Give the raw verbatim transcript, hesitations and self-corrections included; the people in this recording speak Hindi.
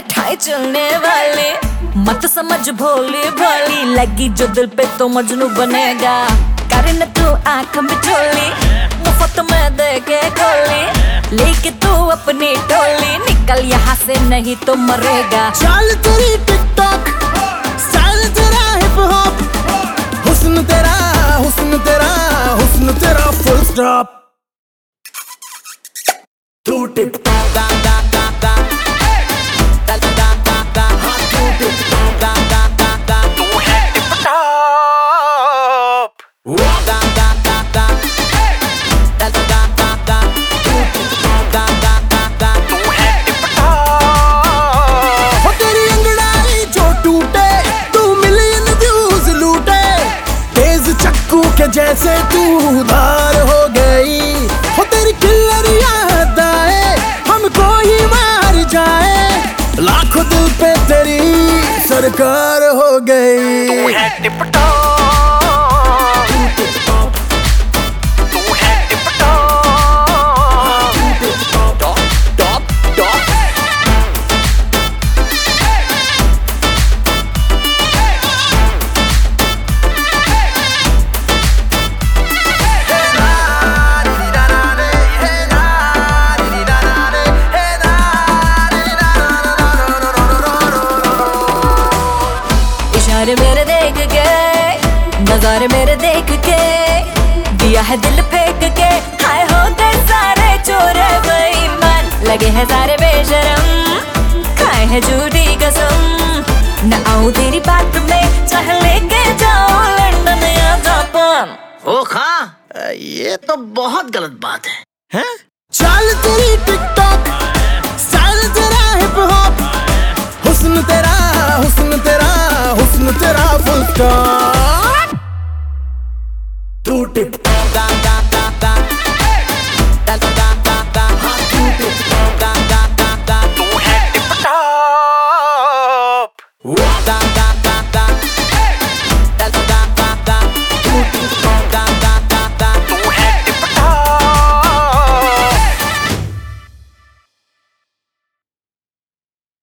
मिठाई चलने वाली, मत समझ भोली भोली, लगी जो दिल पे तो मजनू बनेगा। करन तू आंख मिचोली, मुफ्त में दे के गोली, लेके तू अपनी टोली, निकल यहाँ से नहीं तो मरेगा। चाल तेरी टिकटॉक, स्टाइल तेरा हिप हॉप, हुस्न तेरा हुस्न तेरा हुस्न तेरा फुल स्टॉप। तू टिकटॉक दा दा दा दा दा दा दा दा, हाँ तू टिकटॉक दा दा दा दा, तू है टिकटॉक दा दा दा दा दा दा दा दा, तू टिकटॉक दा दा दा दा, तू है टिकटॉक। हो तेरी अंगड़ाई जो टूटे, तू मिलियन व्यूज लूटे, तेज चक्कू के जैसे तू धार हो गई। हो तेरी किल्लर याद आए, हमको ही मार जाए, लाखों दिल पे तेरी सरकार हो गई। तू है टिकटॉक, तू टिकटॉक, तू है टिकटॉक, तू टिकटॉक, टॉप टॉप टॉप। इशारे मेरे देख के, नजारे मेरे देख के, दिया है दिल फेंक के, हाय हो गए सारे चोर बेईमान, लगे हैं सारे बेशरम, खाए है झूठी कसम। न आऊं तेरी बात में, चाहे लेके जाओ लंदन या जापान। ओ खां, ये तो बहुत गलत बात है, हैं? चाल तेरी टिकटॉक, स्टाइल तेरा हिप हॉप, हुस्न तेरा हुस्न तेरा हुस्न तेरा फुल स्टॉप। तू टिकटॉक दा दा दा दा दा दा दा दा, हाँ तू टिकटॉक दा दा दा दा, तू है टिकटॉक दा दा